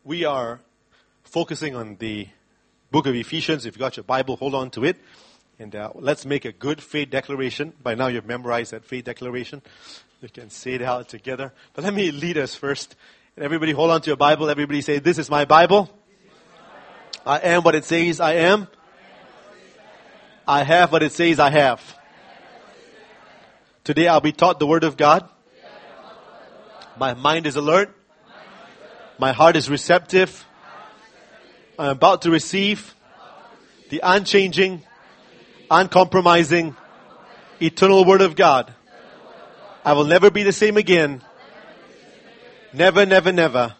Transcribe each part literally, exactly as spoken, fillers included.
we are focusing on the book of Ephesians. If you've got your Bible, hold on to it. And uh, let's make a good faith declaration. By now you've memorized that faith declaration. You can say it out together. But let me lead us first. And everybody hold on to your Bible. Everybody say, this is my Bible. I am what it says I am. I have what it says I have. Today I'll be taught the Word of God. My mind is alert. My heart is receptive. I'm about to receive the unchanging, uncompromising, eternal Word of God. I will never be the same again. Never, never, never.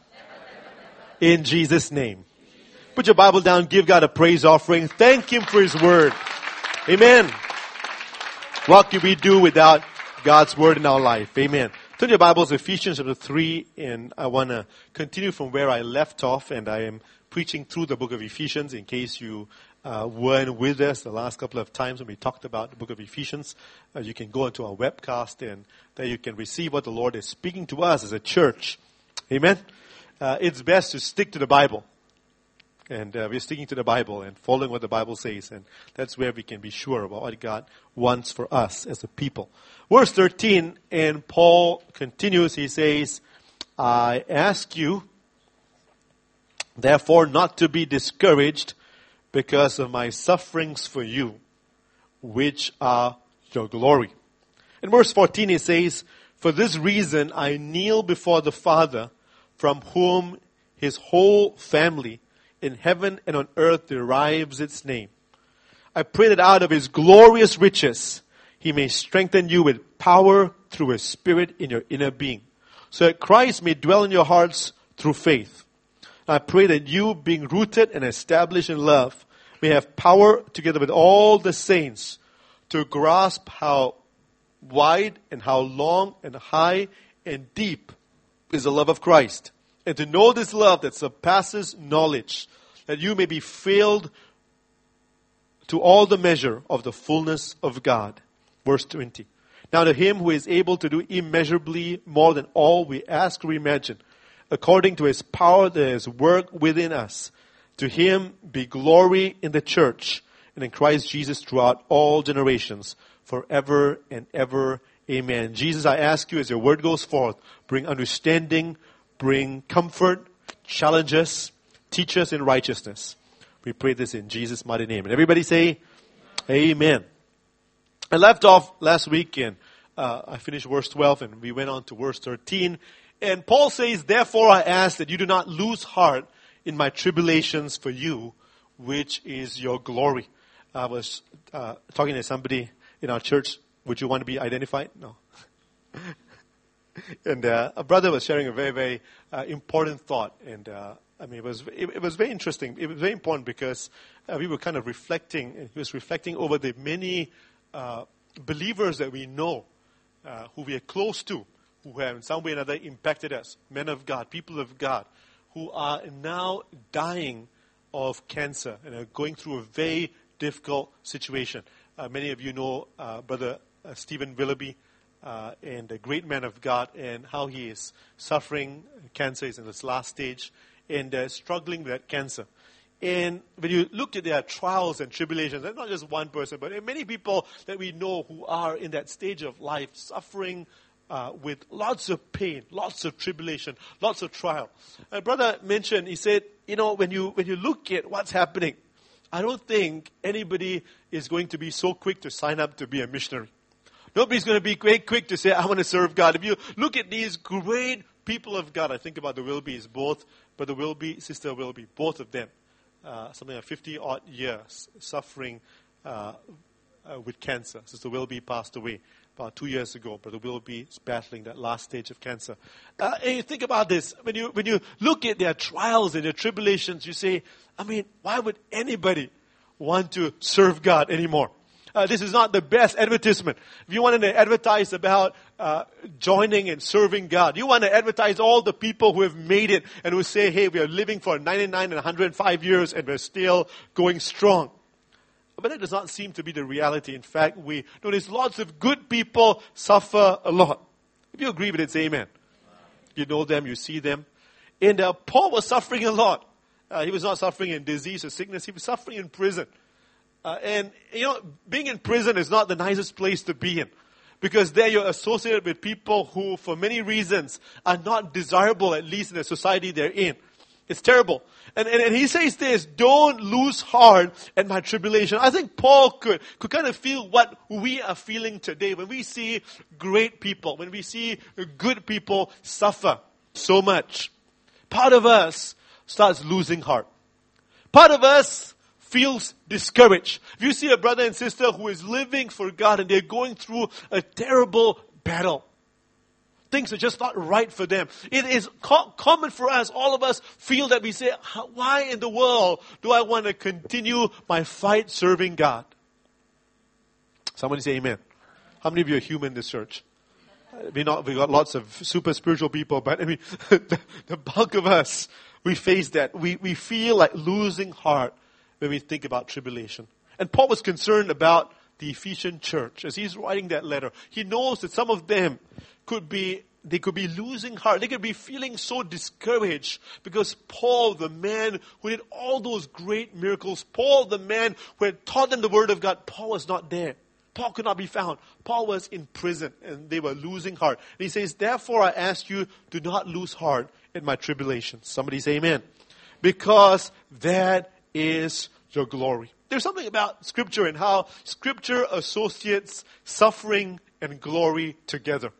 In Jesus' name. Put your Bible down. Give God a praise offering. Thank Him for His Word. Amen. What can we do without God's Word in our life? Amen. Turn your Bibles, Ephesians chapter three, and I want to continue from where I left off, and I am preaching through the book of Ephesians in case you uh, weren't with us the last couple of times when we talked about the book of Ephesians. Uh, you can go into our webcast, and there you can receive what the Lord is speaking to us as a church. Amen. Uh, it's best to stick to the Bible. And uh, we're sticking to the Bible and following what the Bible says. And that's where we can be sure about what God wants for us as a people. Verse thirteen, and Paul continues, he says, I ask you, therefore, not to be discouraged because of my sufferings for you, which are your glory. In verse fourteen, he says, for this reason I kneel before the Father, from whom his whole family in heaven and on earth derives its name. I pray that out of his glorious riches he may strengthen you with power through his Spirit in your inner being, so that Christ may dwell in your hearts through faith. I pray that you, being rooted and established in love, may have power together with all the saints to grasp how wide and how long and high and deep is the love of Christ, and to know this love that surpasses knowledge, that you may be filled to all the measure of the fullness of God. Verse twenty. Now to him who is able to do immeasurably more than all we ask or imagine, according to his power that is worked within us, to him be glory in the church and in Christ Jesus throughout all generations, forever and ever. Amen. Jesus, I ask you as your word goes forth, bring understanding, bring comfort, challenge us, teach us in righteousness. We pray this in Jesus' mighty name. And everybody say, Amen. I left off last week and uh, I finished verse twelve and we went on to verse thirteen. And Paul says, therefore I ask that you do not lose heart in my tribulations for you, which is your glory. I was uh, talking to somebody in our church. Would you want to be identified? No. And uh, a brother was sharing a very, very uh, important thought. And uh, I mean, it was it, it was very interesting. It was very important because uh, we were kind of reflecting. And he was reflecting over the many uh, believers that we know, uh, who we are close to, who have in some way or another impacted us. Men of God, people of God, who are now dying of cancer and are going through a very difficult situation. Uh, many of you know uh, Brother uh, Stephen Willoughby. Uh, and a great man of God, and how he is suffering cancer, is in his last stage, and uh, struggling with that cancer. And when you look at their trials and tribulations, that's not just one person, but many people that we know who are in that stage of life, suffering uh, with lots of pain, lots of tribulation, lots of trial. A brother mentioned, he said, you know, when you when you look at what's happening, I don't think anybody is going to be so quick to sign up to be a missionary. Nobody's going to be quick, quick to say, I want to serve God. If you look at these great people of God, I think about the Wilbys, both, Brother Wilby, Sister Wilby, both of them, uh, something like fifty-odd years suffering uh, uh, with cancer. Sister Wilby passed away about two years ago. Brother Wilby is battling that last stage of cancer. Uh, and you think about this. When you, when you look at their trials and their tribulations, you say, I mean, why would anybody want to serve God anymore? Uh, this is not the best advertisement. If you want to advertise about uh, joining and serving God, you want to advertise all the people who have made it and who say, hey, we are living for ninety-nine and one hundred five years and we're still going strong. But that does not seem to be the reality. In fact, we notice lots of good people suffer a lot. If you agree with it, say amen. You know them, you see them. And uh, Paul was suffering a lot. Uh, he was not suffering in disease or sickness. He was suffering in prison. Uh, and, you know, being in prison is not the nicest place to be in. Because there you're associated with people who, for many reasons, are not desirable, at least in the society they're in. It's terrible. And, and, and he says this, don't lose heart at my tribulation. I think Paul could, could kind of feel what we are feeling today when we see great people, when we see good people suffer so much. Part of us starts losing heart. Part of us feels discouraged. If you see a brother and sister who is living for God and they're going through a terrible battle, things are just not right for them. It is co- common for us, all of us feel that we say, why in the world do I want to continue my fight serving God? Somebody say amen. How many of you are human in this church? We not we got lots of super spiritual people, but I mean, the, the bulk of us, we face that. We we feel like losing heart when we think about tribulation. And Paul was concerned about the Ephesian church as he's writing that letter. He knows that some of them could be, they could be losing heart. They could be feeling so discouraged because Paul, the man who did all those great miracles, Paul, the man who had taught them the word of God, Paul was not there. Paul could not be found. Paul was in prison and they were losing heart. And he says, therefore I ask you, do not lose heart in my tribulation. Somebody say amen. Because that is your glory. There's something about Scripture and how Scripture associates suffering and glory together.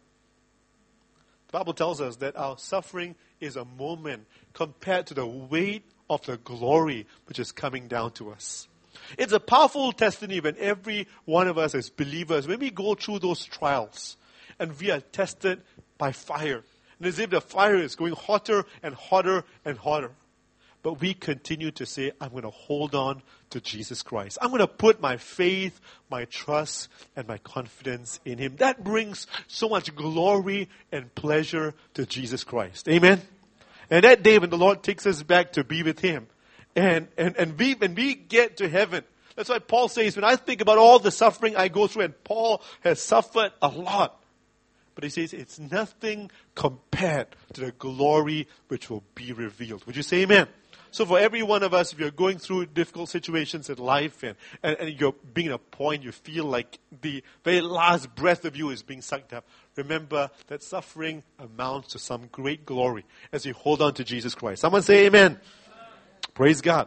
The Bible tells us that our suffering is a moment compared to the weight of the glory which is coming down to us. It's a powerful testimony when every one of us as believers, when we go through those trials and we are tested by fire. And as if the fire is going hotter and hotter and hotter. But we continue to say, I'm going to hold on to Jesus Christ. I'm going to put my faith, my trust, and my confidence in Him. That brings so much glory and pleasure to Jesus Christ. Amen? And that day when the Lord takes us back to be with Him, and, and, and we, when we get to heaven, that's why Paul says, when I think about all the suffering I go through, and Paul has suffered a lot, but he says it's nothing compared to the glory which will be revealed. Would you say amen? So for every one of us, if you're going through difficult situations in life and, and, and you're being at a point you feel like the very last breath of you is being sucked up, remember that suffering amounts to some great glory as you hold on to Jesus Christ. Someone say amen. Amen. Praise God.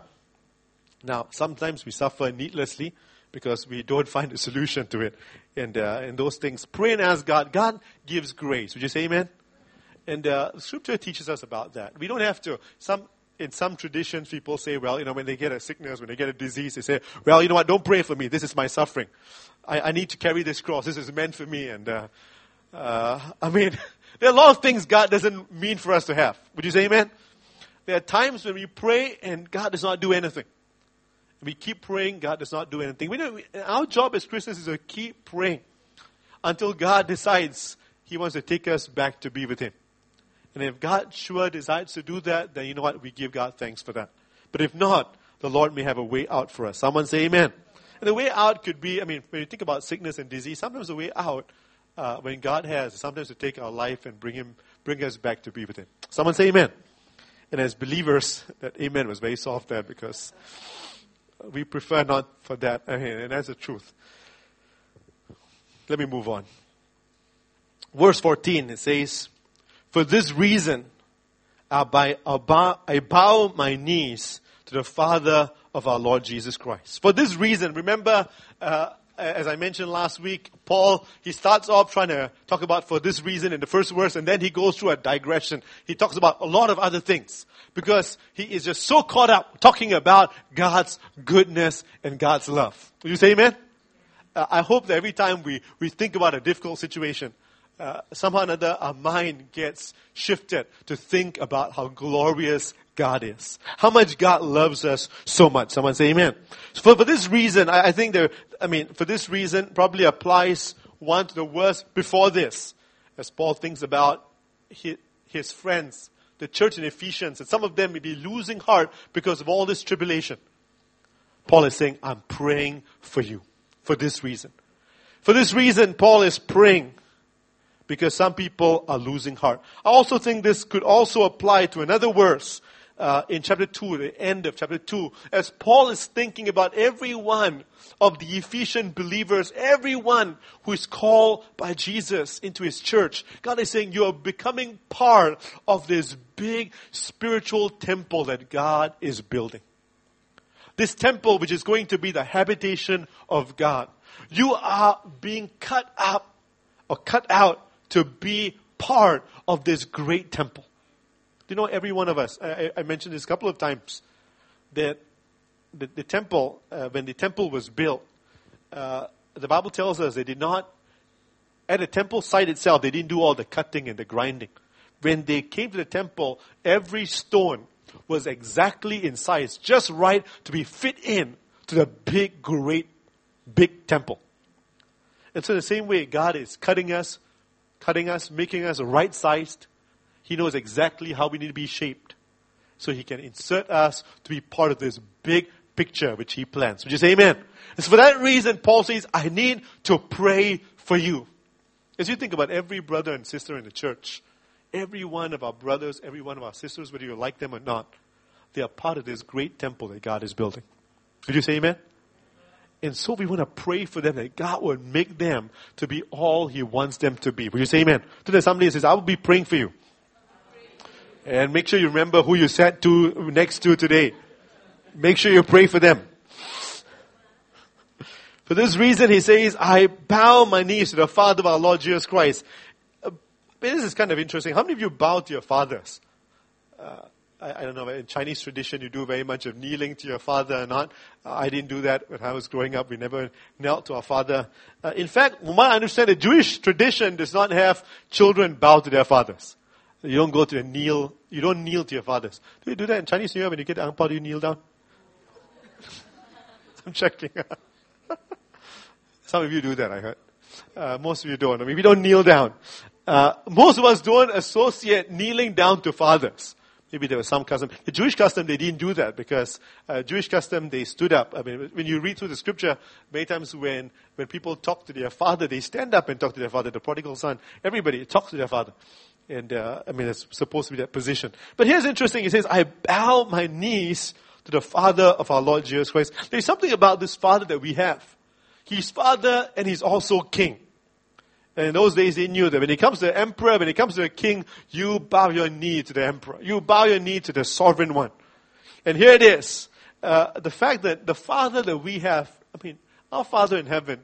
Now, sometimes we suffer needlessly because we don't find a solution to it. And uh, in those things, pray and ask God. God gives grace. Would you say amen? And uh, Scripture teaches us about that. We don't have to. Some In some traditions, people say, well, you know, when they get a sickness, when they get a disease, they say, well, you know what, don't pray for me. This is my suffering. I, I need to carry this cross. This is meant for me. And, uh, uh, I mean, there are a lot of things God doesn't mean for us to have. Would you say amen? There are times when we pray and God does not do anything. We keep praying, God does not do anything. We know, our job as Christians is to keep praying until God decides He wants to take us back to be with Him. And if God sure decides to do that, then you know what? We give God thanks for that. But if not, the Lord may have a way out for us. Someone say amen. And the way out could be, I mean, when you think about sickness and disease, sometimes the way out, uh, when God has, sometimes to take our life and bring Him, bring us back to be with Him. Someone say amen. And as believers, that amen was very soft there because we prefer not for that. I mean, and that's the truth. Let me move on. Verse fourteen, it says, for this reason, I bow, I bow my knees to the Father of our Lord Jesus Christ. For this reason, remember, uh, as I mentioned last week, Paul, he starts off trying to talk about for this reason in the first verse, and then he goes through a digression. He talks about a lot of other things because he is just so caught up talking about God's goodness and God's love. Would you say amen? Uh, I hope that every time we, we think about a difficult situation, Uh, somehow or another, our mind gets shifted to think about how glorious God is. How much God loves us so much. Someone say amen. So for, for this reason, I, I think there, I mean, for this reason probably applies one to the verse before this. As Paul thinks about his, his friends, the church in Ephesians, and some of them may be losing heart because of all this tribulation. Paul is saying, I'm praying for you. For this reason. For this reason, Paul is praying. because some people are losing heart. I also think this could also apply to another verse uh, in chapter two, the end of chapter two, as Paul is thinking about every one of the Ephesian believers, everyone who is called by Jesus into his church. God is saying, you are becoming part of this big spiritual temple that God is building. This temple which is going to be the habitation of God. You are being cut up or cut out to be part of this great temple. You know, every one of us, I, I mentioned this a couple of times, that the, the temple, uh, when the temple was built, uh, the Bible tells us they did not, at the temple site itself, they didn't do all the cutting and the grinding. When they came to the temple, every stone was exactly in size, just right to be fit in to the big, great, big temple. And so the same way, God is cutting us, cutting us, making us right-sized. He knows exactly how we need to be shaped. So He can insert us to be part of this big picture which He plans. Would you say amen? And so for that reason, Paul says, I need to pray for you. As you think about every brother and sister in the church, every one of our brothers, every one of our sisters, whether you like them or not, they are part of this great temple that God is building. Would you say amen? And so we want to pray for them that God will make them to be all He wants them to be. Would you say amen? Today somebody says, I will be praying for you. And make sure you remember who you sat to next to today. Make sure you pray for them. For this reason, he says, I bow my knees to the Father of our Lord Jesus Christ. Uh, this is kind of interesting. How many of you bow to your fathers? Uh, I, I don't know, in Chinese tradition, you do very much of kneeling to your father or not. Uh, I didn't do that when I was growing up. We never knelt to our father. Uh, in fact, from what I understand, the Jewish tradition does not have children bow to their fathers. You don't go to the kneel, you don't kneel to your fathers. Do you do that in Chinese New Year when you get the ang pao, do you kneel down? I'm checking. Some of you do that, I heard. Uh, most of you don't. I mean, we don't kneel down. Uh, most of us don't associate kneeling down to fathers. Maybe there was some custom. The Jewish custom, they didn't do that because uh, Jewish custom, they stood up. I mean, when you read through the scripture, many times when, when people talk to their father, they stand up and talk to their father. The prodigal son, everybody talks to their father. And, uh, I mean, it's supposed to be that position. But here's interesting. He says, I bow my knees to the Father of our Lord Jesus Christ. There's something about this Father that we have. He's Father and He's also King. And in those days they knew that when it comes to the emperor, when it comes to the king, you bow your knee to the emperor. You bow your knee to the sovereign one. And here it is. Uh, the fact that the Father that we have, I mean, our Father in heaven,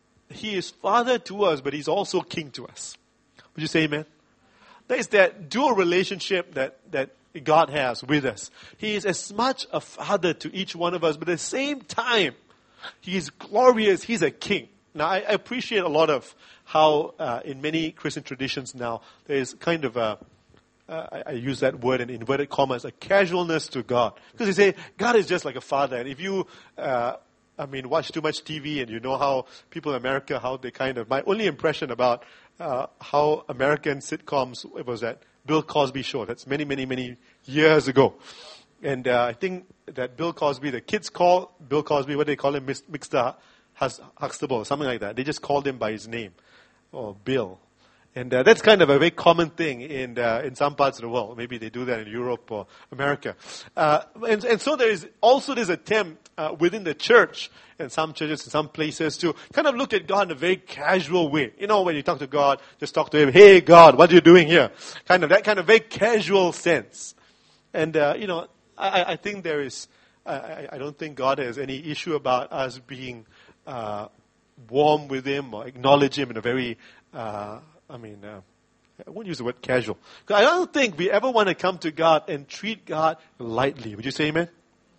He is Father to us, but He's also King to us. Would you say amen? There is that dual relationship that, that God has with us. He is as much a father to each one of us, but at the same time, He is glorious. He's a king. Now, I, I appreciate a lot of how uh, in many Christian traditions now, there is kind of a, uh, I, I use that word in inverted commas, a casualness to God. Because they say, God is just like a father. And if you, uh, I mean, watch too much T V and you know how people in America, how they kind of, my only impression about uh, how American sitcoms, it was that Bill Cosby show. That's many, many, many years ago. And uh, I think that Bill Cosby, the kids call Bill Cosby, what they call him, Mister Huxtable, something like that. They just called him by his name, or Bill. And uh, that's kind of a very common thing in uh, in some parts of the world. Maybe they do that in Europe or America. Uh, and, and so there is also this attempt uh, within the church, and some churches in some places, to kind of look at God in a very casual way. You know, when you talk to God, just talk to Him, hey God, what are you doing here? Kind of that kind of very casual sense. And, uh, you know, I, I think there is, I, I don't think God has any issue about us being uh, warm with Him or acknowledge Him in a very, uh, I mean, uh, I won't use the word casual. I don't think we ever want to come to God and treat God lightly. Would you say amen?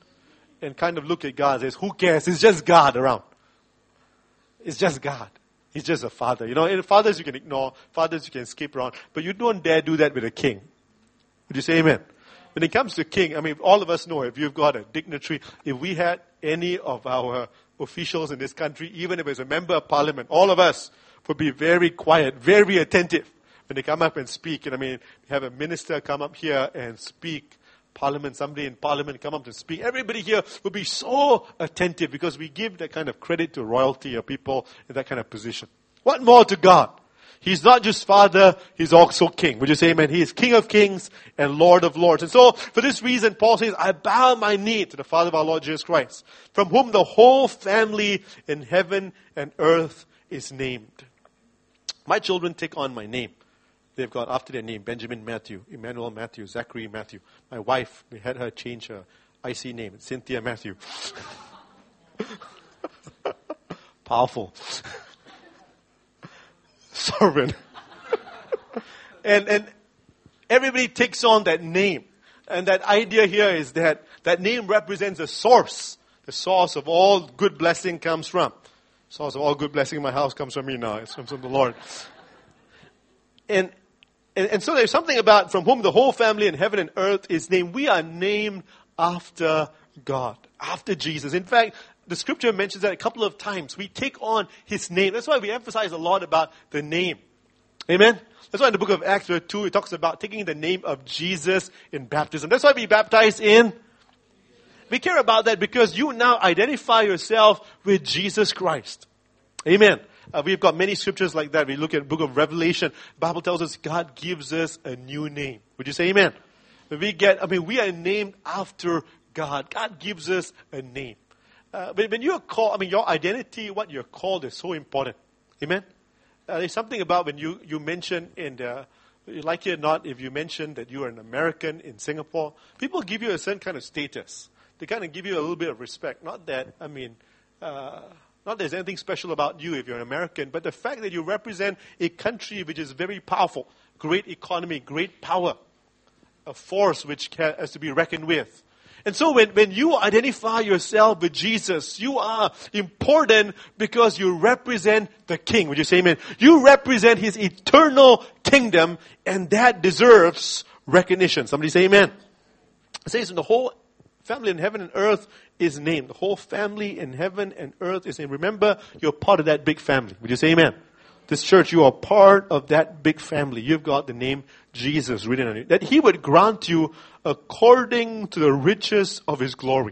And kind of look at God and say, who cares? It's just God around. It's just God. He's just a father. You know, and fathers you can ignore, fathers you can skip around, but you don't dare do that with a king. Would you say amen? When it comes to king, I mean, all of us know if you've got a dignitary, if we had any of our officials in this country, even if it's a member of parliament, all of us would be very quiet, very attentive when they come up and speak. And I mean, we have a minister come up here and speak, parliament, somebody in parliament come up and speak. Everybody here would be so attentive because we give that kind of credit to royalty or people in that kind of position. What more to God? He's not just Father, He's also King. Would you say amen? He is King of kings and Lord of lords. And so, for this reason, Paul says, I bow my knee to the Father of our Lord Jesus Christ, from whom the whole family in heaven and earth is named. My children take on my name. They've got after their name, Benjamin Matthew, Emmanuel Matthew, Zachary Matthew. My wife, we had her change her I C name, Cynthia Matthew. Powerful. Servant. and and everybody takes on that name. And that idea here is that that name represents the source. The source of all good blessing comes from. The source of all good blessing in my house comes from me now. It comes from the Lord. And And, and so there's something about from whom the whole family in heaven and earth is named. We are named after God, after Jesus. In fact, the scripture mentions that a couple of times. We take on His name. That's why we emphasize a lot about the name. Amen? That's why in the book of Acts two, it talks about taking the name of Jesus in baptism. That's why we baptize in. We care about that because you now identify yourself with Jesus Christ. Amen. Uh, we've got many scriptures like that. We look at the book of Revelation. The Bible tells us God gives us a new name. Would you say amen? When we get, I mean, we are named after God. God gives us a name. Uh, when, when you're called, I mean, your identity, what you're called is so important. Amen? Uh, there's something about when you, you mention, and uh, like it or not, if you mention that you are an American in Singapore, people give you a certain kind of status. They kind of give you a little bit of respect. Not that, I mean, uh, not that there's anything special about you if you're an American, but the fact that you represent a country which is very powerful, great economy, great power, a force which has to be reckoned with. And so when, when you identify yourself with Jesus, you are important because you represent the King. Would you say amen? You represent His eternal kingdom, and that deserves recognition. Somebody say amen. It says in the whole family in heaven and earth is named. The whole family in heaven and earth is named. Remember, you're part of that big family. Would you say amen? This church, you are part of that big family. You've got the name Jesus written on it. That He would grant you according to the riches of His glory.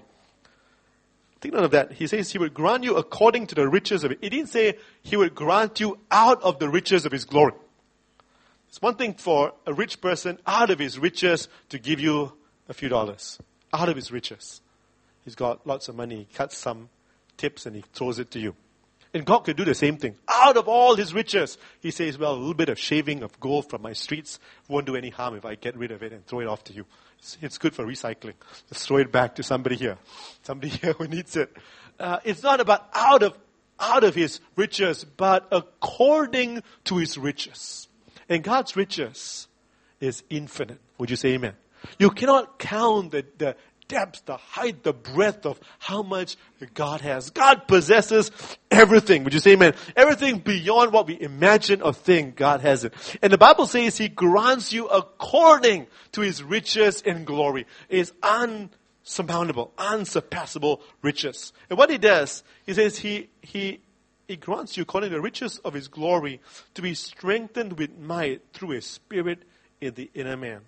Think note of that. He says He would grant you according to the riches of it. He didn't say He would grant you out of the riches of His glory. It's one thing for a rich person out of his riches to give you a few dollars. Out of his riches. He's got lots of money. He cuts some tips and he throws it to you. And God could do the same thing. Out of all His riches, He says, well, a little bit of shaving of gold from my streets won't do any harm if I get rid of it and throw it off to you. It's, it's good for recycling. Let's throw it back to somebody here. Somebody here who needs it. Uh, it's not about out of, out of His riches, but according to His riches. And God's riches is infinite. Would you say amen? You cannot count the, the depth, the height, the breadth of how much God has. God possesses everything. Would you say amen? Everything beyond what we imagine or think, God has it. And the Bible says He grants you according to His riches in glory. It is unsurmountable, unsurpassable riches. And what He does, He says He, He, He grants you according to the riches of His glory to be strengthened with might through His Spirit in the inner man.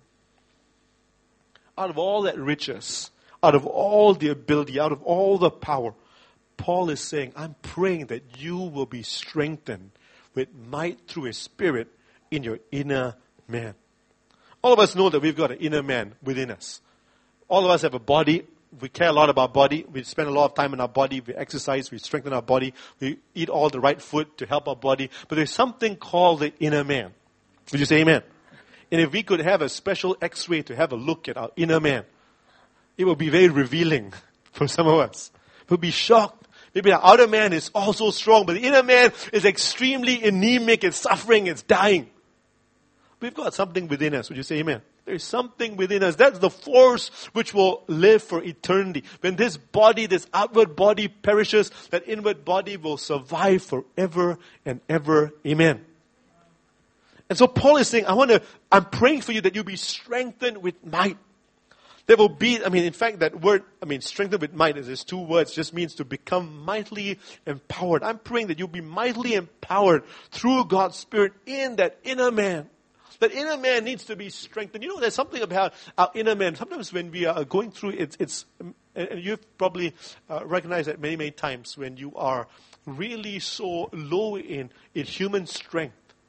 Out of all that riches, out of all the ability, out of all the power, Paul is saying, I'm praying that you will be strengthened with might through His Spirit in your inner man. All of us know that we've got an inner man within us. All of us have a body. We care a lot about body. We spend a lot of time in our body. We exercise. We strengthen our body. We eat all the right food to help our body. But there's something called the inner man. Would you say amen? And if we could have a special x-ray to have a look at our inner man, it would be very revealing for some of us. We'll be shocked. Maybe our outer man is also strong, but the inner man is extremely anemic, it's suffering, it's dying. We've got something within us. Would you say amen? There is something within us. That's the force which will live for eternity. When this body, this outward body perishes, that inward body will survive forever and ever. Amen. And so Paul is saying, I want to, I'm praying for you that you'll be strengthened with might. There will be, I mean, in fact, that word, I mean, strengthened with might, is two words, just means to become mightily empowered. I'm praying that you'll be mightily empowered through God's Spirit in that inner man. That inner man needs to be strengthened. You know, there's something about our inner man. Sometimes when we are going through it, it's, and you've probably uh, recognized that many, many times when you are really so low in, in human strength.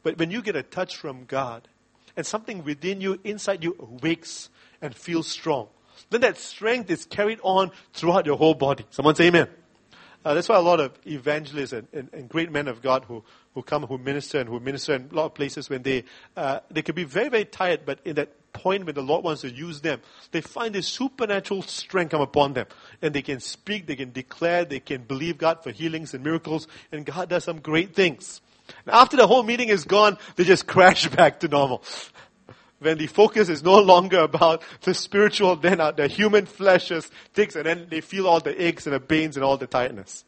But when you get a touch from God, and something within you, inside you, awakes and feels strong, then that strength is carried on throughout your whole body. Someone say amen. Uh, that's why a lot of evangelists and, and, and great men of God who, who come, who minister and who minister in a lot of places, when they uh, they can be very, very tired, but in that point when the Lord wants to use them, they find this supernatural strength come upon them. And they can speak, they can declare, they can believe God for healings and miracles, and God does some great things. And after the whole meeting is gone, they just crash back to normal. When the focus is no longer about the spiritual, then uh, the human flesh just takes, and then they feel all the aches and the pains and all the tiredness.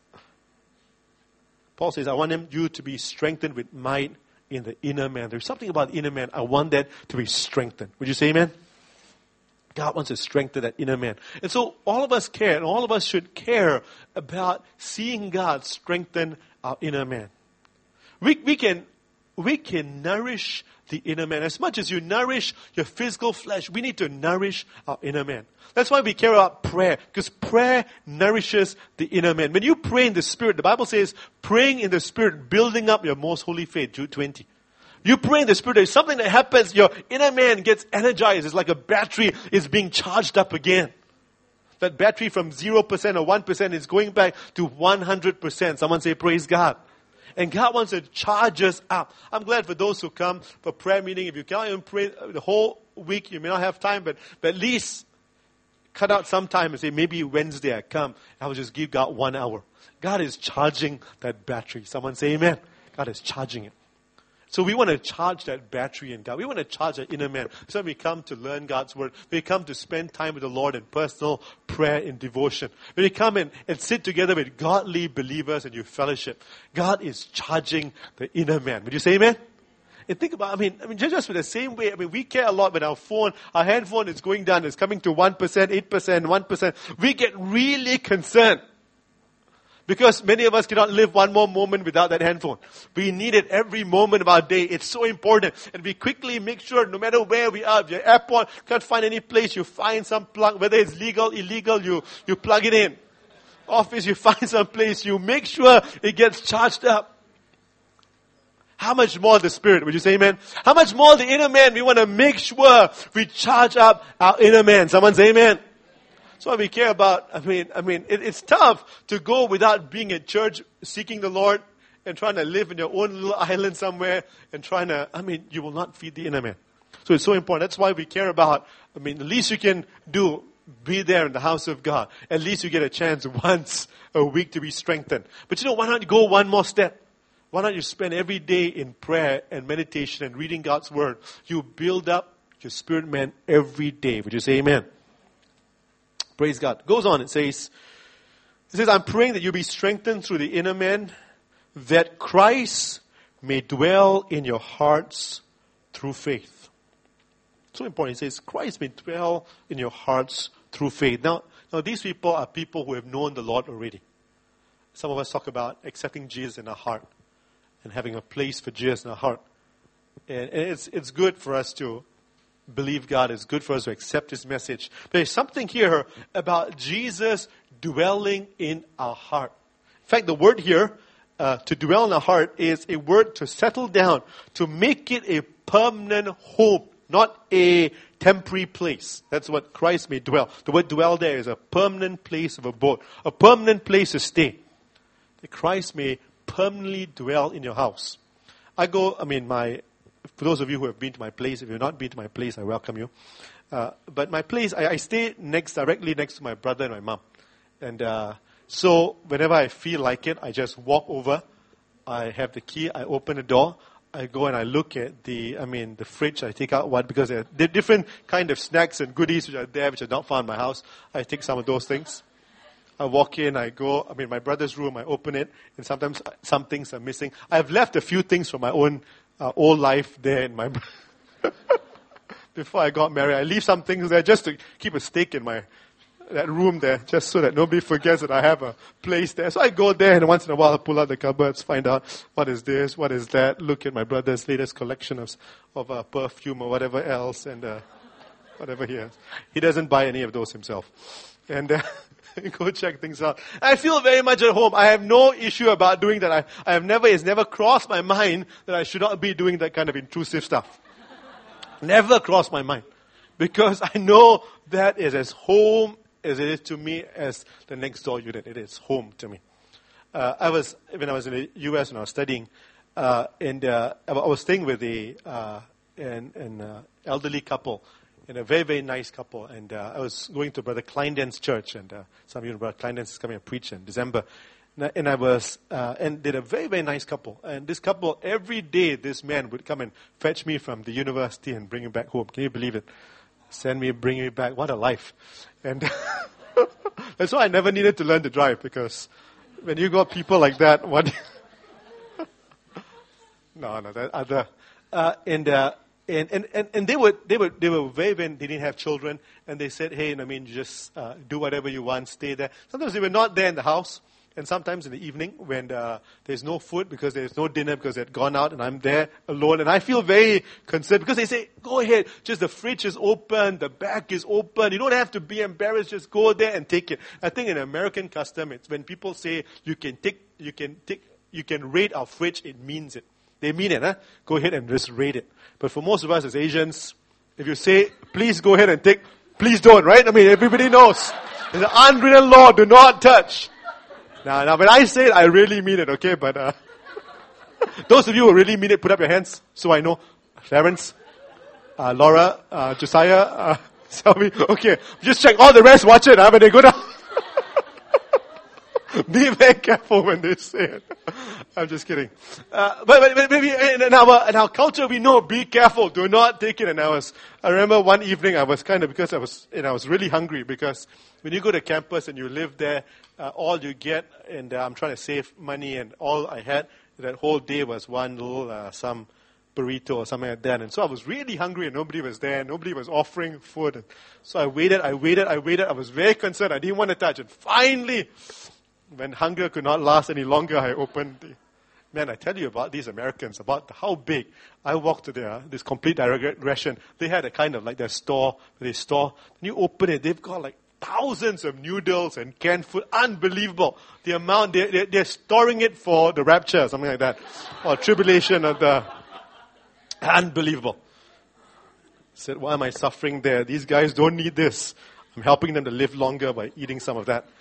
Paul says, I want him, you to be strengthened with might in the inner man. There's something about the inner man. I want that to be strengthened. Would you say amen? God wants to strengthen that inner man. And so all of us care, and all of us should care about seeing God strengthen our inner man. We, we can, we can nourish the inner man. As much as you nourish your physical flesh, we need to nourish our inner man. That's why we care about prayer, because prayer nourishes the inner man. When you pray in the Spirit, the Bible says, praying in the Spirit, building up your most holy faith, Jude twenty. You pray in the Spirit, there's something that happens, your inner man gets energized. It's like a battery is being charged up again. That battery from zero percent or one percent is going back to one hundred percent. Someone say, praise God. And God wants to charge us up. I'm glad for those who come for prayer meeting. If you can't even pray the whole week, you may not have time, but, but at least cut out some time and say, maybe Wednesday I come. I will just give God one hour. God is charging that battery. Someone say amen. God is charging it. So we want to charge that battery in God. We want to charge our inner man. So we come to learn God's word. We come to spend time with the Lord in personal prayer and devotion. When we come in and sit together with godly believers and you fellowship, God is charging the inner man. Would you say amen? And think about, I mean, I mean, just with the same way, I mean, we care a lot when our phone, our handphone is going down, it's coming to one percent, eight percent, one percent. We get really concerned. Because many of us cannot live one more moment without that handphone. We need it every moment of our day. It's so important. And we quickly make sure, no matter where we are, if you're at airport, can't find any place, you find some plug, whether it's legal, illegal, you, you plug it in. Office, you find some place, you make sure it gets charged up. How much more the Spirit? Would you say amen? How much more the inner man? We want to make sure we charge up our inner man. Someone say amen. That's why we care about, I mean, I mean, it, it's tough to go without being at church, seeking the Lord, and trying to live in your own little island somewhere, and trying to, I mean, you will not feed the inner man. So it's so important. That's why we care about, I mean, the least you can do, be there in the house of God. At least you get a chance once a week to be strengthened. But you know, why not you go one more step? Why not you spend every day in prayer and meditation and reading God's word? You build up your spirit man every day. Would you say amen? Praise God. Goes on, it says, it says, I'm praying that you be strengthened through the inner man, that Christ may dwell in your hearts through faith. So important. It says, Christ may dwell in your hearts through faith. Now, now these people are people who have known the Lord already. Some of us talk about accepting Jesus in our heart and having a place for Jesus in our heart. And, and it's it's good for us to believe God. It's good for us to accept His message. But there's something here about Jesus dwelling in our heart. In fact, the word here, uh, to dwell in our heart, is a word to settle down, to make it a permanent home, not a temporary place. That's what Christ may dwell. The word dwell there is a permanent place of abode, a permanent place to stay. That Christ may permanently dwell in your house. I go, I mean, my, for those of you who have been to my place, if you've not been to my place, I welcome you. Uh, but my place, I, I stay next, directly next to my brother and my mom. And uh, so whenever I feel like it, I just walk over. I have the key. I open the door. I go and I look at the, I mean, the fridge. I take out one because there are different kind of snacks and goodies which are there, which are not found in my house. I take some of those things. I walk in, I go, I mean, my brother's room, I open it, and sometimes some things are missing. I've left a few things from my own uh, old life there in my, before I got married. I leave some things there just to keep a stake in my, that room there, just so that nobody forgets that I have a place there. So I go there, and once in a while I pull out the cupboards, find out what is this, what is that, look at my brother's latest collection of, of uh, perfume or whatever else, and uh, whatever he has. He doesn't buy any of those himself. And uh, go check things out. I feel very much at home. I have no issue about doing that. I, I have never, it's never crossed my mind that I should not be doing that kind of intrusive stuff. Never crossed my mind. Because I know that is as home as it is to me as the next door unit. It is home to me. Uh, I was, when I was in the U S and I was studying, uh, and uh, I was staying with a, uh, an, an uh, elderly couple, and a very, very nice couple. And uh, I was going to Brother Kleinden's church, and uh, some of you know Brother Kleinden's is coming and preach in December. And I, and I was, uh, and they're a very, very nice couple. And this couple, every day, this man would come and fetch me from the university and bring me back home. Can you believe it? Send me, bring me back. What a life. And that's why I never needed to learn to drive, because when you got people like that, what? no, no, that other. Uh, and, uh, and, and, and, and they were, they were, they were very, very, they didn't have children. And they said, hey, I mean, just uh, do whatever you want, stay there. Sometimes they were not there in the house. And sometimes in the evening when uh, there's no food because there's no dinner because they'd gone out and I'm there alone. And I feel very concerned because they say, go ahead, just the fridge is open, the back is open. You don't have to be embarrassed, just go there and take it. I think in American custom, it's when people say you can take, you can take, you can raid our fridge, it means it. They mean it, huh? Go ahead and just raid it. But for most of us as Asians, if you say, please go ahead and take, please don't, right? I mean, everybody knows. There's an unwritten law, do not touch. Now, now, when I say it, I really mean it, okay? But uh, those of you who really mean it, put up your hands so I know. Clarence, uh, Laura, uh, Josiah, uh, Selby. Okay, just check. All the rest, watch it. Huh? When they go down, be very careful when they say it. I'm just kidding. Uh, but, but, but maybe in our, in our culture, we know, be careful. Do not take it. And I was, I remember one evening, I was kind of, because I was, and I was really hungry because when you go to campus and you live there, Uh, all you get, and uh, I'm trying to save money, and all I had that whole day was one little, uh, some burrito or something like that. And so I was really hungry and nobody was there. Nobody was offering food. And so I waited, I waited, I waited. I was very concerned. I didn't want to touch it. Finally, when hunger could not last any longer, I opened the, man, I tell you about these Americans, about how big. I walked to their, this complete digression. They had a kind of like their store, they store. When you open it, they've got like thousands of noodles and canned food. Unbelievable. The amount, they, they, they're storing it for the rapture, something like that. Or tribulation of the, unbelievable. I said, why am I suffering there? These guys don't need this. I'm helping them to live longer by eating some of that.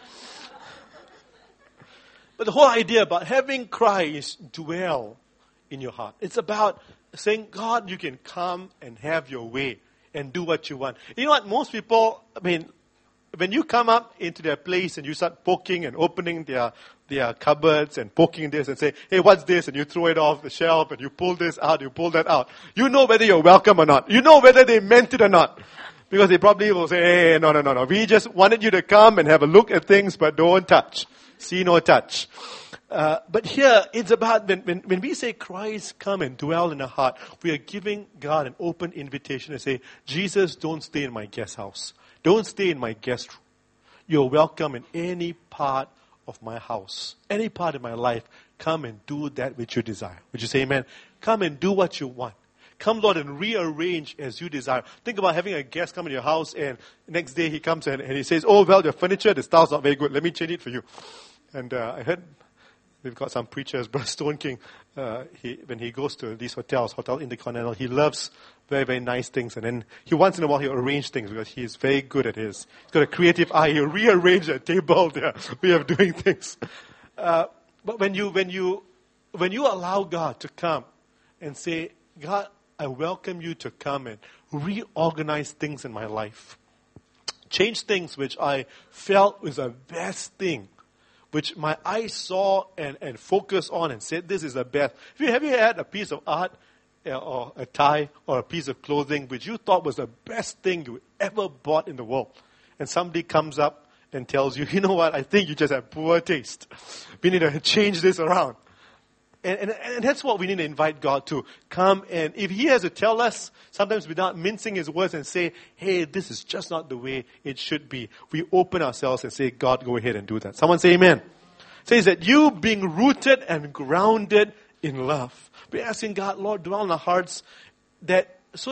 But the whole idea about having Christ dwell in your heart. It's about saying, God, you can come and have your way and do what you want. You know what? Most people, I mean, when you come up into their place and you start poking and opening their their cupboards and poking this and say, hey, what's this? And you throw it off the shelf and you pull this out, you pull that out. You know whether you're welcome or not. You know whether they meant it or not. Because they probably will say, hey, no, no, no, no. We just wanted you to come and have a look at things, but don't touch. See, no touch. Uh, but here, it's about when, when, when we say Christ come and dwell in our heart, we are giving God an open invitation to say, Jesus, don't stay in my guest house. Don't stay in my guest room. You're welcome in any part of my house, any part of my life. Come and do that which you desire. Would you say amen? Come and do what you want. Come, Lord, and rearrange as you desire. Think about having a guest come in your house and next day he comes and, and he says, oh, well, your furniture, the style's not very good. Let me change it for you. And uh, I heard we've got some preachers, Brother Stone King, uh, he, when he goes to these hotels, Hotel Intercontinental, he loves very, very nice things. And then he once in a while he'll arrange things because he is very good at his. He's got a creative eye. He'll rearrange a table, their way of doing things. Uh, but when you, when you, when you allow God to come and say, God, I welcome you to come and reorganize things in my life. Change things which I felt was the best thing, which my eyes saw and, and focused on and said, this is the best. Have you, have you had a piece of art uh, or a tie or a piece of clothing which you thought was the best thing you ever bought in the world? And somebody comes up and tells you, you know what, I think you just have poor taste. We need to change this around. And, and, and that's what we need to invite God to. Come and if He has to tell us, sometimes without mincing His words and say, hey, this is just not the way it should be. We open ourselves and say, God, go ahead and do that. Someone say amen. It says that you being rooted and grounded in love. We're asking God, Lord, dwell in our hearts that so that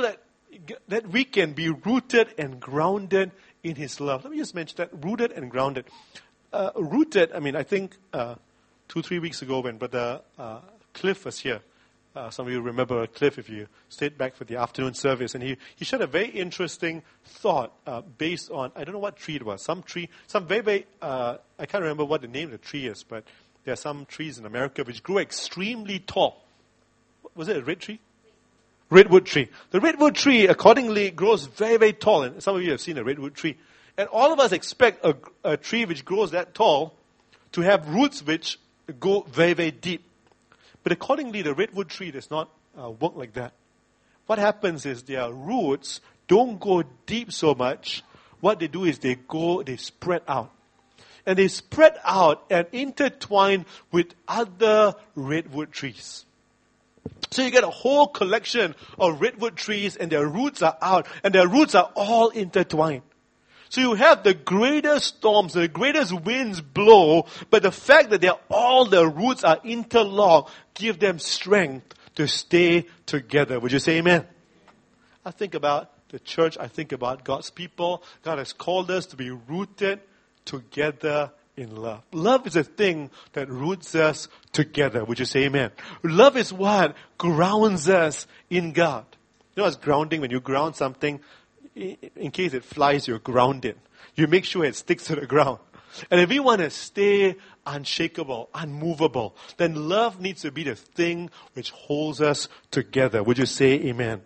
that we can be rooted and grounded in His love. Let me just mention that, rooted and grounded. Uh, rooted, I mean, I think uh, two, three weeks ago when Brother uh, Cliff was here, uh, some of you remember Cliff if you stayed back for the afternoon service, and he, he shared a very interesting thought uh, based on, I don't know what tree it was, some tree, some very, very, uh, I can't remember what the name of the tree is, but there are some trees in America which grow extremely tall. Was it a red tree? Redwood tree. The redwood tree, accordingly, grows very, very tall. And some of you have seen a redwood tree. And all of us expect a, a tree which grows that tall to have roots which go very, very deep. But accordingly, the redwood tree does not uh, work like that. What happens is their roots don't go deep so much. What they do is they go, they spread out. And they spread out and intertwine with other redwood trees. So you get a whole collection of redwood trees and their roots are out and their roots are all intertwined. So you have the greatest storms, the greatest winds blow, but the fact that they're all the roots are interlocked give them strength to stay together. Would you say amen? I think about the church, I think about God's people. God has called us to be rooted together in love. Love is a thing that roots us together. Would you say amen? Love is what grounds us in God. You know what's grounding? When you ground something, in case it flies, you're grounded. You make sure it sticks to the ground. And if we want to stay unshakable, unmovable, then love needs to be the thing which holds us together. Would you say amen?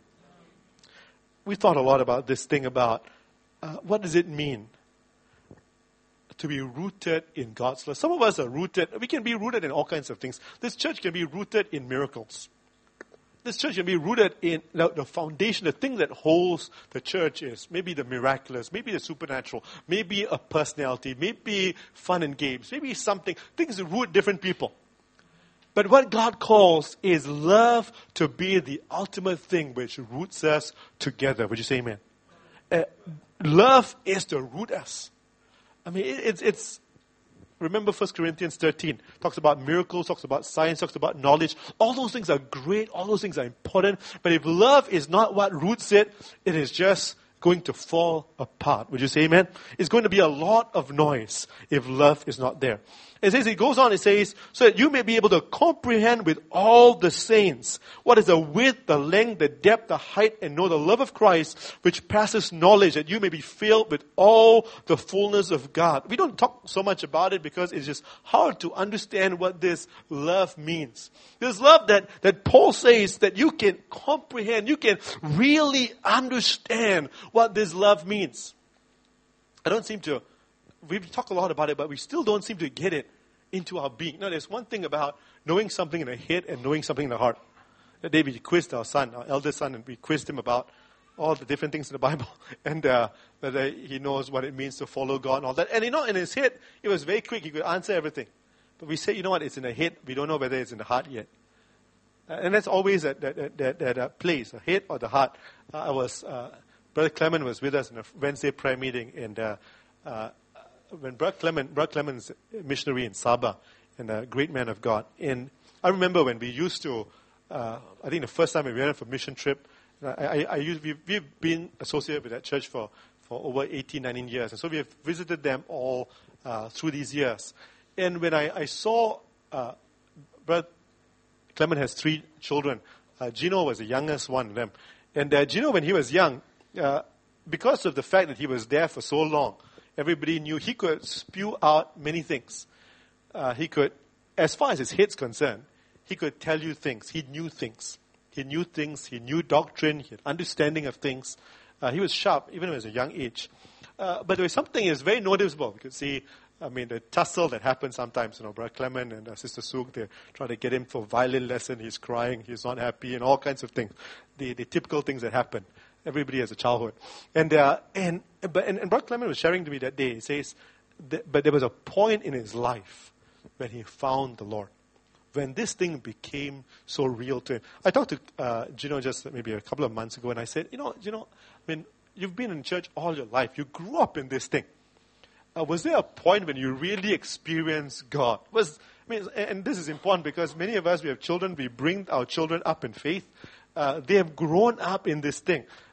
We thought a lot about this thing about uh, what does it mean to be rooted in God's love. Some of us are rooted. We can be rooted in all kinds of things. This church can be rooted in miracles. This church can be rooted in the, the foundation, the thing that holds the church is maybe the miraculous, maybe the supernatural, maybe a personality, maybe fun and games, maybe something. Things that root different people. But what God calls is love to be the ultimate thing which roots us together. Would you say amen? Uh, love is to root us. I mean, it, it's, it's, remember First Corinthians thirteen, talks about miracles, talks about science, talks about knowledge. All those things are great, all those things are important. But if love is not what roots it, it is just going to fall apart. Would you say amen? It's going to be a lot of noise if love is not there. It says, it goes on, it says, so that you may be able to comprehend with all the saints what is the width, the length, the depth, the height, and know the love of Christ, which passes knowledge, that you may be filled with all the fullness of God. We don't talk so much about it because it's just hard to understand what this love means. This love that, that Paul says that you can comprehend, you can really understand what this love means. I don't seem to, we talk a lot about it, but we still don't seem to get it into our being. Now, there's one thing about knowing something in the head and knowing something in the heart. That day we quizzed our son, our eldest son, and we quizzed him about all the different things in the Bible, and uh, whether he knows what it means to follow God and all that. And you know, in his head, it was very quick. He could answer everything. But we said, you know what, it's in the head. We don't know whether it's in the heart yet. Uh, and that's always that, that, that, that, that uh, place, the head or the heart. Uh, I was, uh, Brother Clement was with us in a Wednesday prayer meeting, and uh, uh, when Brother Clement, Brother Clement's a missionary in Sabah, and a great man of God. And I remember when we used to, uh, I think the first time we went for a mission trip, I, I, I used, we've, we've been associated with that church for, for over eighteen, nineteen years. And so we have visited them all uh, through these years. And when I, I saw, uh, Brother Clement has three children. Uh, Gino was the youngest one of them. And uh, Gino, when he was young, uh, because of the fact that he was there for so long, everybody knew he could spew out many things. Uh, he could, as far as his head's concerned, he could tell you things. He knew things. He knew things. He knew doctrine. He had understanding of things. Uh, he was sharp, even when he was a young age. Uh, but there was something that was very noticeable. You could see, I mean, the tussle that happens sometimes. You know, Brother Clement and uh, Sister Suk, they try to get him for violin lesson. He's crying. He's not happy, and all kinds of things. The, the typical things that happen. Everybody has a childhood. And uh, and but and, and Brother Clement was sharing to me that day. He says, that, but there was a point in his life when he found the Lord, when this thing became so real to him. I talked to uh, Gino just maybe a couple of months ago, and I said, you know, you know, I mean, you've been in church all your life. You grew up in this thing. Uh, was there a point when you really experienced God? Was I mean, and this is important because many of us, we have children. We bring our children up in faith. Uh, they have grown up in this thing.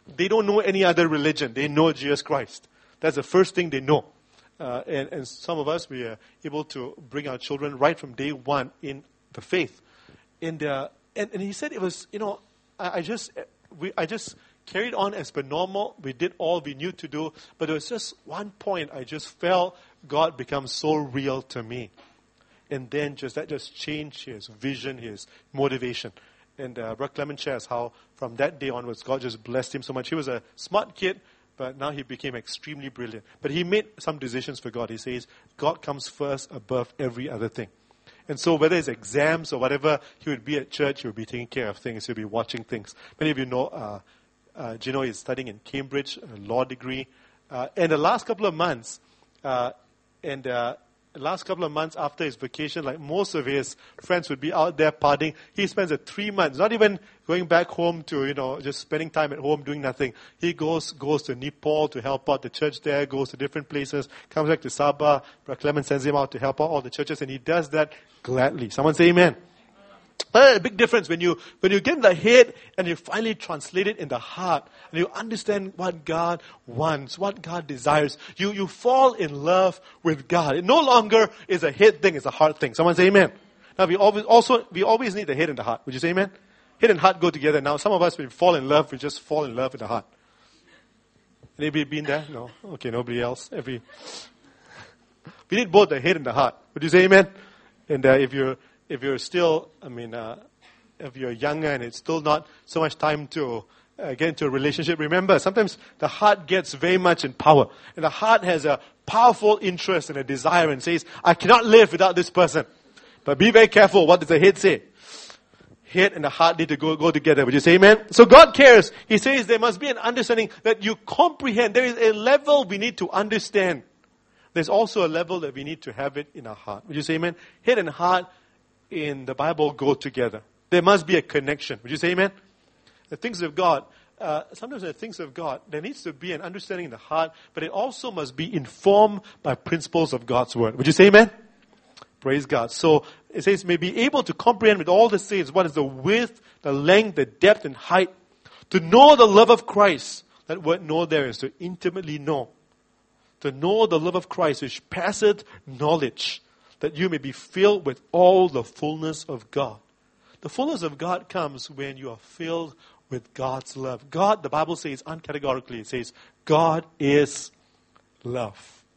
they don't know any other religion. They know Jesus Christ. That's the first thing they know. Uh, and, and some of us, we are able to bring our children right from day one in the faith. And uh, and, and he said it was, you know, I, I just we I just carried on as per normal. We did all we knew to do. But there was just one point I just felt God become so real to me. And then just that just changed his vision, his motivation. And uh, Brother Clement shares how from that day onwards, God just blessed him so much. He was a smart kid, but now he became extremely brilliant. But he made some decisions for God. He says, God comes first above every other thing. And so whether it's exams or whatever, he would be at church, he would be taking care of things, he would be watching things. Many of you know, uh, uh, Gino is studying in Cambridge, a law degree. Uh, and the last couple of months, uh, and uh, the last couple of months after his vacation, like most of his friends would be out there partying. He spends a three months, not even going back home to, you know, just spending time at home doing nothing. He goes goes to Nepal to help out the church there, goes to different places, comes back to Sabah. Brother Clement sends him out to help out all the churches, and he does that gladly. Someone say amen. Uh, a big difference when you when you get in the head and you finally translate it in the heart and you understand what God wants, what God desires. You you fall in love with God. It no longer is a head thing; it's a heart thing. Someone say amen. Now we always also we always need the head and the heart. Would you say amen? Head and heart go together. Now some of us when we fall in love, we just fall in love with the heart. Anybody been there? No. Okay, nobody else. Every we need both the head and the heart. Would you say amen? And uh, if you're If you're still, I mean, uh, if you're younger and it's still not so much time to uh, get into a relationship, remember, sometimes the heart gets very much in power. And the heart has a powerful interest and a desire and says, I cannot live without this person. But be very careful. What does the head say? Head and the heart need to go, go together. Would you say amen? So God cares. He says there must be an understanding that you comprehend. There is a level we need to understand. There's also a level that we need to have it in our heart. Would you say amen? Head and heart in the Bible go together. There must be a connection. Would you say amen? The things of God, uh, sometimes the things of God, there needs to be an understanding in the heart, but it also must be informed by principles of God's word. Would you say amen? Praise God. So it says, may be able to comprehend with all the saints what is the width, the length, the depth and height, to know the love of Christ. That word know there is to intimately know. To know the love of Christ, which passeth knowledge, that you may be filled with all the fullness of God. The fullness of God comes when you are filled with God's love. God, the Bible says uncategorically, it says, God is love.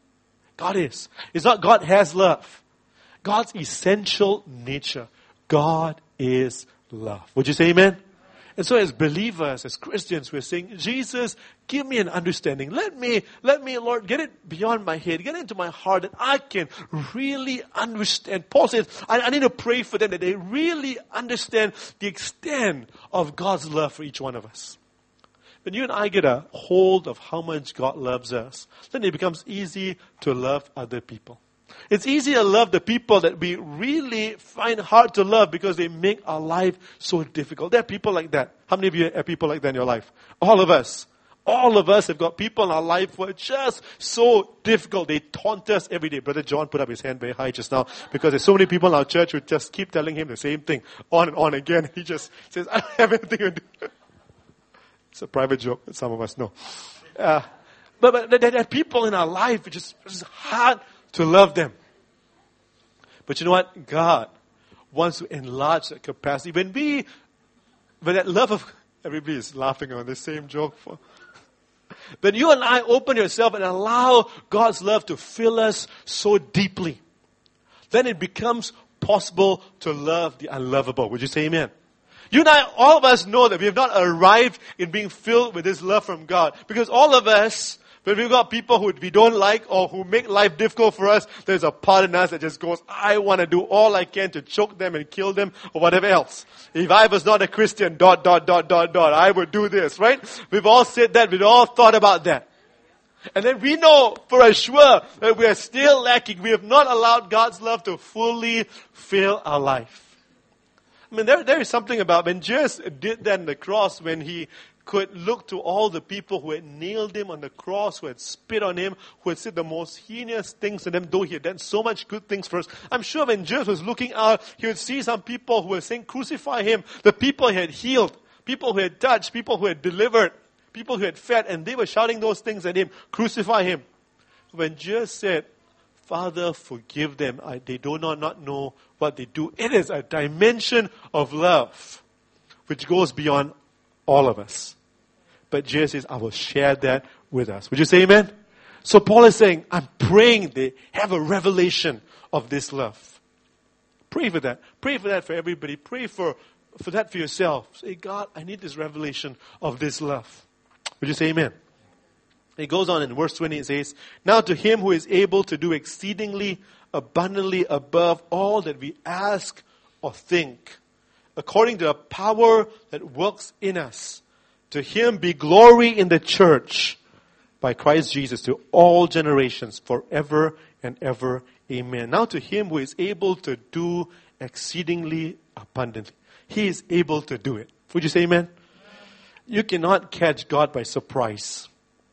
God is. It's not God has love. God's essential nature. God is love. Would you say amen? And so as believers, as Christians, we're saying, Jesus, give me an understanding. Let me, let me, Lord, get it beyond my head, get it into my heart that I can really understand. Paul says, I, I need to pray for them that they really understand the extent of God's love for each one of us. When you and I get a hold of how much God loves us, then it becomes easy to love other people. It's easy to love the people that we really find hard to love because they make our life so difficult. There are people like that. How many of you have people like that in your life? All of us. All of us have got people in our life who are just so difficult. They taunt us every day. Brother John put up his hand very high just now because there's so many people in our church who just keep telling him the same thing on and on again. He just says, I don't have anything to do. It's a private joke that some of us know. Uh, but, but there are people in our life, it's just, it's hard to love them. But you know what? God wants to enlarge that capacity. When we, when that love of, everybody is laughing on the same joke. For, when you and I open yourself and allow God's love to fill us so deeply, then it becomes possible to love the unlovable. Would you say amen? You and I, all of us know that we have not arrived in being filled with this love from God. Because all of us, when we've got people who we don't like or who make life difficult for us, there's a part in us that just goes, I want to do all I can to choke them and kill them or whatever else. If I was not a Christian, dot, dot, dot, dot, dot, I would do this, right? We've all said that. We've all thought about that. And then we know for sure that we are still lacking. We have not allowed God's love to fully fill our life. I mean, there, there is something about when Jesus did that on the cross, when he could look to all the people who had nailed him on the cross, who had spit on him, who had said the most heinous things to them, though he had done so much good things for us. I'm sure when Jesus was looking out, he would see some people who were saying, crucify him. The people he had healed, people who had touched, people who had delivered, people who had fed, and they were shouting those things at him, crucify him. When Jesus said, Father, forgive them, I, they do not, not know what they do. It is a dimension of love which goes beyond all of us. But Jesus says, I will share that with us. Would you say amen? So Paul is saying, I'm praying they have a revelation of this love. Pray for that. Pray for that for everybody. Pray for, for that for yourself. Say, God, I need this revelation of this love. Would you say amen? It goes on in verse twenty, it says, now to him who is able to do exceedingly abundantly above all that we ask or think, according to the power that works in us, to him be glory in the church by Christ Jesus to all generations forever and ever. Amen. Now to him who is able to do exceedingly abundantly. He is able to do it. Would you say amen? You cannot catch God by surprise.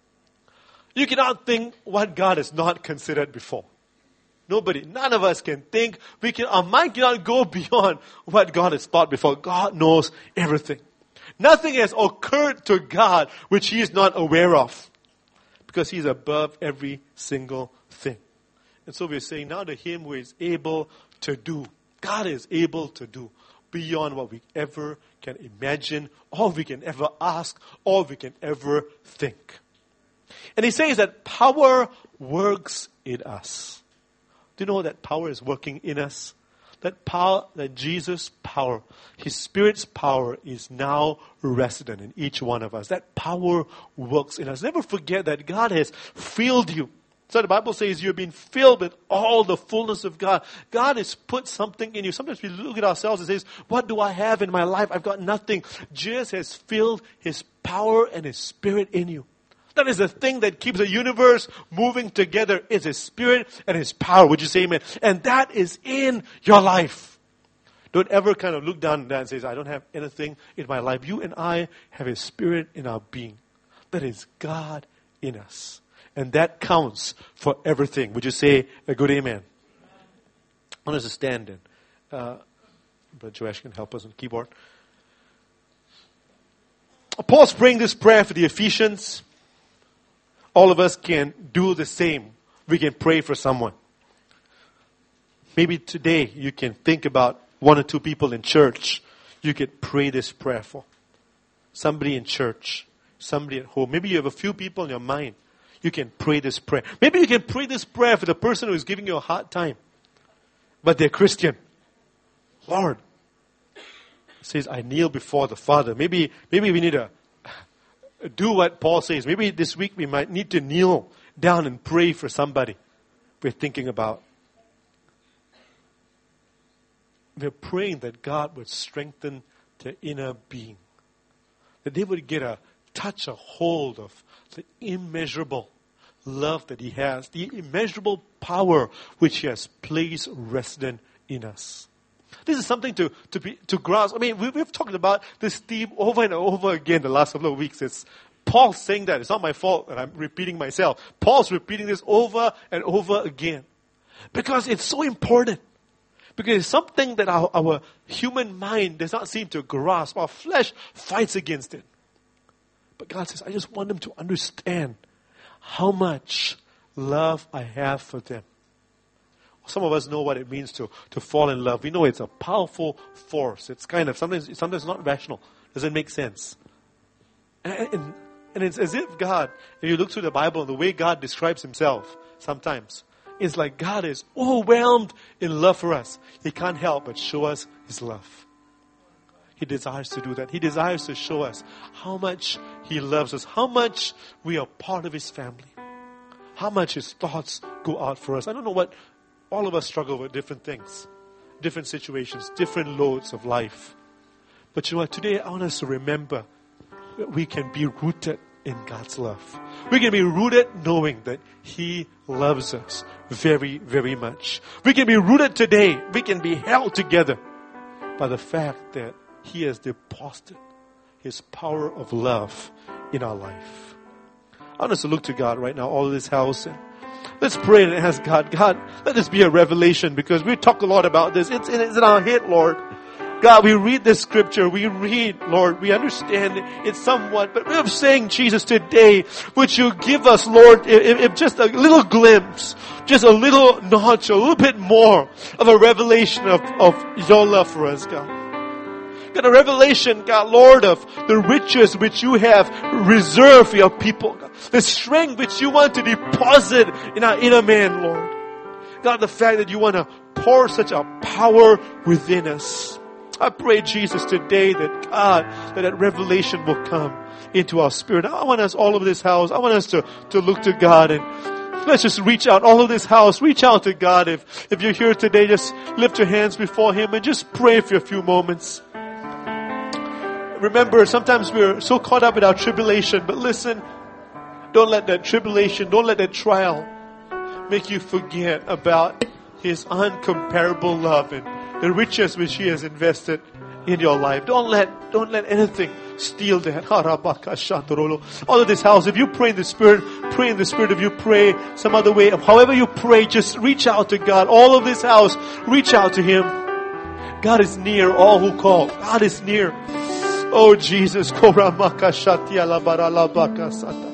You cannot think what God has not considered before. Nobody, none of us can think. We can, our mind cannot go beyond what God has thought before. God knows everything. Nothing has occurred to God which He is not aware of. Because He is above every single thing. And so we're saying now to Him who is able to do. God is able to do beyond what we ever can imagine, or we can ever ask, or we can ever think. And He says that power works in us. Do you know that power is working in us? That power, that Jesus' power, His Spirit's power is now resident in each one of us. That power works in us. Never forget that God has filled you. So the Bible says you've been filled with all the fullness of God. God has put something in you. Sometimes we look at ourselves and say, what do I have in my life? I've got nothing. Jesus has filled His power and His Spirit in you. That is the thing that keeps the universe moving together. It's His Spirit and His power. Would you say amen? And that is in your life. Don't ever kind of look down at that and say, I don't have anything in my life. You and I have His Spirit in our being. That is God in us. And that counts for everything. Would you say a good amen? I want us to stand in. Uh, Brother Joash can help us on keyboard. Paul's praying this prayer for the Ephesians. All of us can do the same. We can pray for someone. Maybe today you can think about one or two people in church you could pray this prayer for. Somebody in church, somebody at home. Maybe you have a few people in your mind. You can pray this prayer. Maybe you can pray this prayer for the person who is giving you a hard time, but they're Christian. Lord, it says, I kneel before the Father. Maybe, maybe we need to do what Paul says. Maybe this week we might need to kneel down and pray for somebody we're thinking about. We're praying that God would strengthen their inner being. That they would get a touch, a hold of the immeasurable love that He has. The immeasurable power which He has placed resident in us. This is something to, to be to grasp. I mean, we, we've talked about this theme over and over again the last couple of weeks. It's Paul saying that. It's not my fault that I'm repeating myself. Paul's repeating this over and over again. Because it's so important. Because it's something that our, our human mind does not seem to grasp. Our flesh fights against it. But God says, I just want them to understand how much love I have for them. Some of us know what it means to, to fall in love. We know it's a powerful force. It's kind of, sometimes, sometimes not rational. Doesn't make sense. And, and, and it's as if God, if you look through the Bible and the way God describes Himself, sometimes, it's like God is overwhelmed in love for us. He can't help but show us His love. He desires to do that. He desires to show us how much He loves us, how much we are part of His family, how much His thoughts go out for us. I don't know what, all of us struggle with different things, different situations, different loads of life. But you know what? Today I want us to remember that we can be rooted in God's love. We can be rooted knowing that He loves us very, very much. We can be rooted today. We can be held together by the fact that He has deposited His power of love in our life. I want us to look to God right now, all of this house. And let's pray and ask God, God, let this be a revelation, because we talk a lot about this. It's, it's in our head, Lord. God, we read this scripture, we read, Lord, we understand it somewhat, but we're saying, Jesus, today, would you give us, Lord, if, if just a little glimpse, just a little notch, a little bit more of a revelation of, of your love for us, God. God, a revelation, God, Lord, of the riches which you have reserved for your people, God. The strength which you want to deposit in our inner man, Lord. God, the fact that you want to pour such a power within us. I pray, Jesus, today that God, that that revelation will come into our spirit. I want us all over this house, I want us to, to look to God, and let's just reach out all over this house. Reach out to God. If, if you're here today, just lift your hands before Him and just pray for a few moments. Remember, sometimes we're so caught up in our tribulation, but listen, don't let that tribulation, don't let that trial make you forget about His uncomparable love and the riches which He has invested in your life. Don't let, don't let anything steal that. All of this house, if you pray in the Spirit, pray in the Spirit. If you pray some other way, however you pray, just reach out to God. All of this house, reach out to Him. God is near all who call. God is near. Oh Jesus.